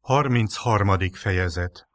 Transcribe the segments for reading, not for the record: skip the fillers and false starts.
33. fejezet.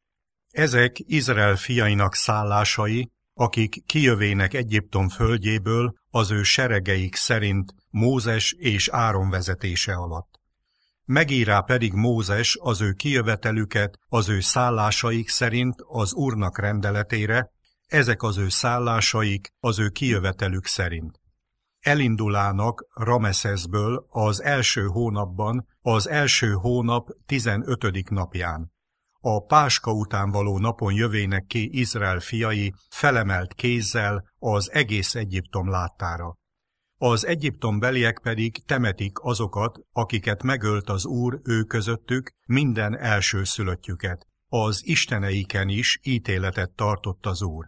Ezek Izrael fiainak szállásai, akik kijövének Egyiptom földjéből az ő seregeik szerint Mózes és Áron vezetése alatt. Megírá pedig Mózes az ő kijövetelüket az ő szállásaik szerint az Úrnak rendeletére, ezek az ő szállásaik az ő kijövetelük szerint. Elindulának Rameszeszből az első hónapban, az első hónap 15. napján. A Páska után való napon jövének ki Izrael fiai felemelt kézzel az egész Egyiptom láttára. Az egyiptombeliek pedig temetik azokat, akiket megölt az Úr ő közöttük, minden elsőszülöttjüket. Az isteneiken is ítéletet tartott az Úr.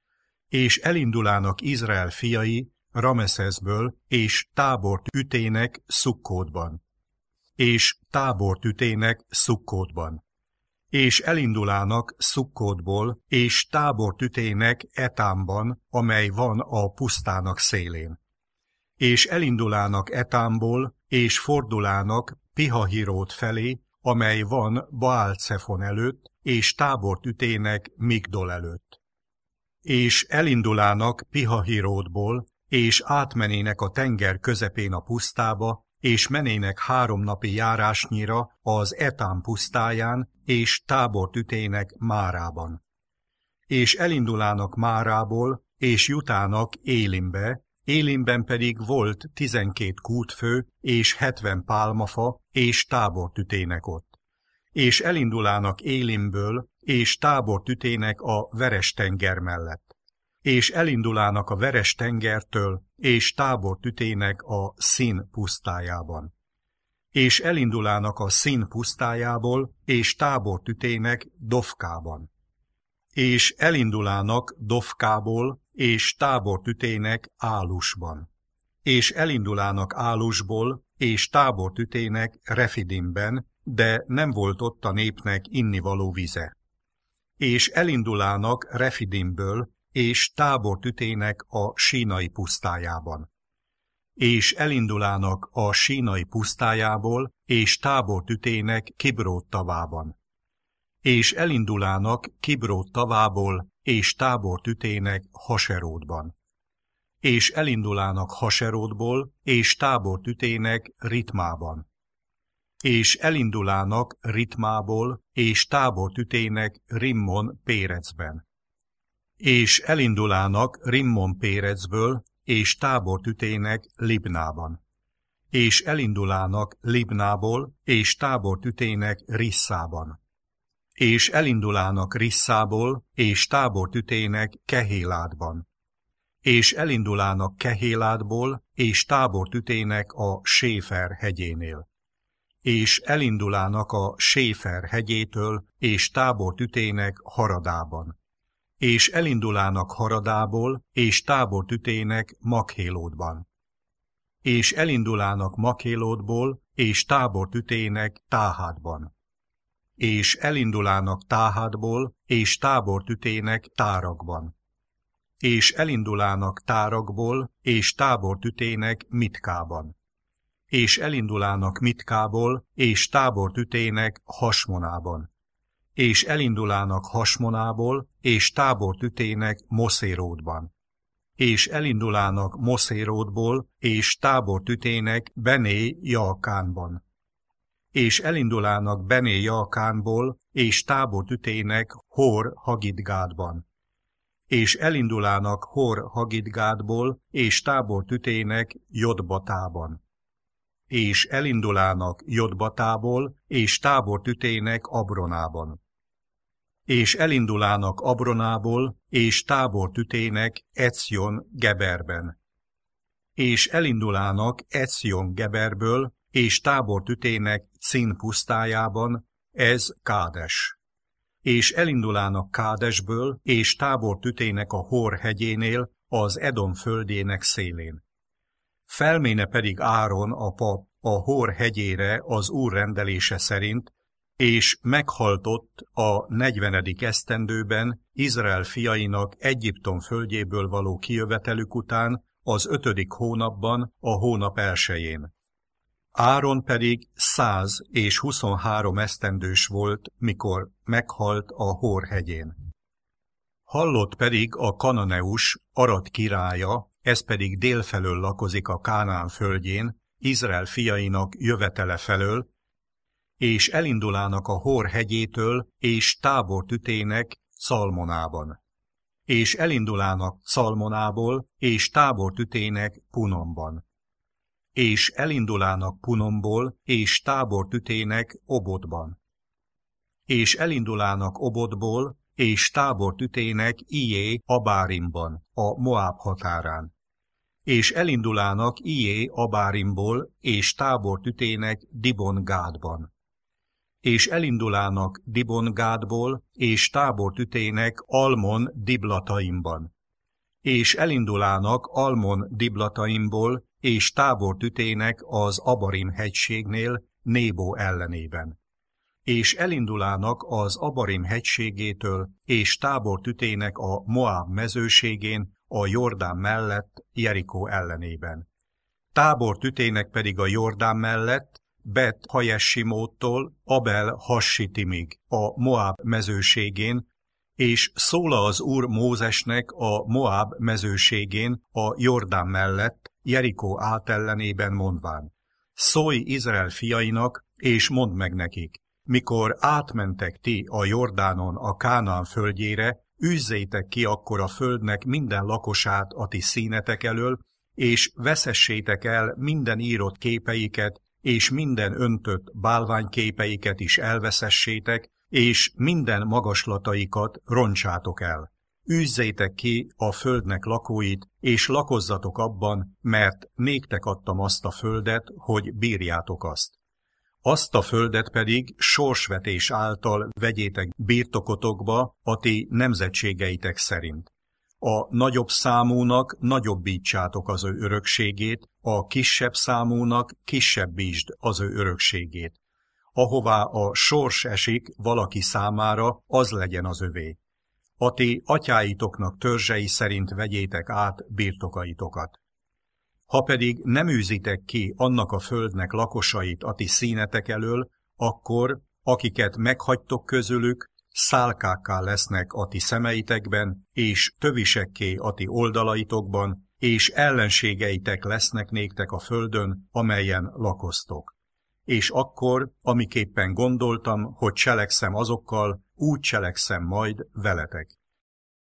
És elindulának Izrael fiai Rameszeszből, és tábort ütének Szukkótban. És tábort ütének Szukkótban. És elindulának Szukkótból, és tábort ütének Etámban, amely van a pusztának szélén. És elindulának Etámból, és fordulának Pihahirót felé, amely van Baál-Cefon előtt, és tábort ütének Migdol előtt. És elindulának Pihahirótból, és átmenének a tenger közepén a pusztába, és menének 3 napi járásnyira az Etám pusztáján, és tábort ütének Márában. És elindulának Márából, és jutának Élimbe, Élimben pedig volt 12 kútfő, és 70 pálmafa, és tábort ütének ott. És elindulának Élimből, és tábort ütének a Veres-tenger mellett. És elindulának a Veres-tengertől, és tábort ütének a Szín pusztájában. És elindulának a Szín pusztájából, és tábort ütének Dofkában. És elindulának Dofkából, és tábort ütének Álusban. És elindulának Álusból, és tábort ütének Refidimben, de nem volt ott a népnek innivaló vize. És elindulának Refidimből, és tábort ütének a Sínai pusztájában. És elindulának a Sínai pusztájából, és tábort ütének Kibrót tavában. És elindulának Kibrót tavából, és tábort ütének Haserótban. És elindulának Haserótból, és tábort ütének Ritmában. És elindulának Ritmából, és tábort ütének Rimmon Pérecben. És elindulának Rimmon Pérecből, és tábort ütének Libnában. És elindulának Libnából, és tábort ütének Risszában. És elindulának Risszából, és tábort ütének Kehéládban. És elindulának Kehéládból, és tábort ütének a Séfer hegyénél. És elindulának a Séfer hegyétől, és tábort ütének Haradában. És elindulának Haradából, és tábort ütének Makhélódban. És elindulának Makhélódból, és tábort ütének Táhádban. És elindulának Táhádból, és tábort ütének Tárakban. És elindulának Tárakból, és tábort ütének Mitkában. És elindulának Mitkából, és tábort ütének Hasmonában. És elindulának Hasmonából, és tábort ütének Moszérótban. És elindulának Moszérótból, és tábort ütének Bené Jaakánban. És elindulának Bené Jaakánból, és tábort ütének Hor Hagidgádban. És elindulának Hor Hagidgádból, és tábort ütének Jotbatában. És elindulának Jotbatából, és tábort ütének Abronában. És elindulának Abronából, és tábort ütének Ecjon Geberben. És elindulának Ecjon Geberből, és tábort ütének Cin pusztájában, ez Kádes. És elindulának Kádesből, és tábort ütének a Hor hegyénél, az Edom földjének szélén. Felméne pedig Áron a pap a Hor hegyére az Úr rendelése szerint, és meghaltott a 40. esztendőben Izrael fiainak Egyiptom földjéből való kijövetelük után az 5. hónapban, a hónap 1-jén. Áron pedig 123 esztendős volt, mikor meghalt a Hor hegyén. Hallott pedig a Kananeus, Arad királya, ez pedig délfelől lakozik a Kánaán földjén, Izrael fiainak jövetele felől, és elindulának a Hor hegyétől, és tábort ütének Szalmonában. És elindulának Szalmonából, és tábort ütének Punomban. És elindulának Punomból, és tábort ütének Obotban. És elindulának Obotból, és tábort ütének Ijé Abárimban, a Moáb határán. És elindulának Ijé Abárimból, és tábort ütének Dibon-Gádban. És elindulának Dibon-Gádból, és tábort ütének Almon-Diblataimban. És elindulának Almon-Diblataimból, és tábort ütének az Abarim hegységnél, Nébó ellenében. És elindulának az Abarim hegységétől, és tábort ütének a Moáb mezőségén, a Jordán mellett, Jerikó ellenében. Tábort ütének pedig a Jordán mellett, Bet Hajessimóttól Abel Hassitimig, a Moáb mezőségén, és szóla az Úr Mózesnek a Moáb mezőségén, a Jordán mellett, Jerikó átellenében mondván: szólj Izrael fiainak, és mondd meg nekik, mikor átmentek ti a Jordánon a Kánaán földjére, űzzétek ki akkor a földnek minden lakosát a ti színetek elől, és veszessétek el minden írott képeiket, és minden öntött bálványképeiket is elveszessétek, és minden magaslataikat roncsátok el. Űzzétek ki a földnek lakóit, és lakozzatok abban, mert néktek adtam azt a földet, hogy bírjátok azt. Azt a földet pedig sorsvetés által vegyétek birtokotokba a ti nemzetségeitek szerint. A nagyobb számúnak nagyobbítsátok az ő örökségét, a kisebb számúnak kisebbítsd az ő örökségét. Ahová a sors esik valaki számára, az legyen az övé. A ti atyáitoknak törzsei szerint vegyétek át birtokaitokat. Ha pedig nem űzitek ki annak a földnek lakosait a ti színetek elől, akkor, akiket meghagytok közülük, szálkákká lesznek a ti szemeitekben, és tövisekké a ti oldalaitokban, és ellenségeitek lesznek néktek a földön, amelyen lakoztok. És akkor, amiképpen gondoltam, hogy cselekszem azokkal, úgy cselekszem majd veletek.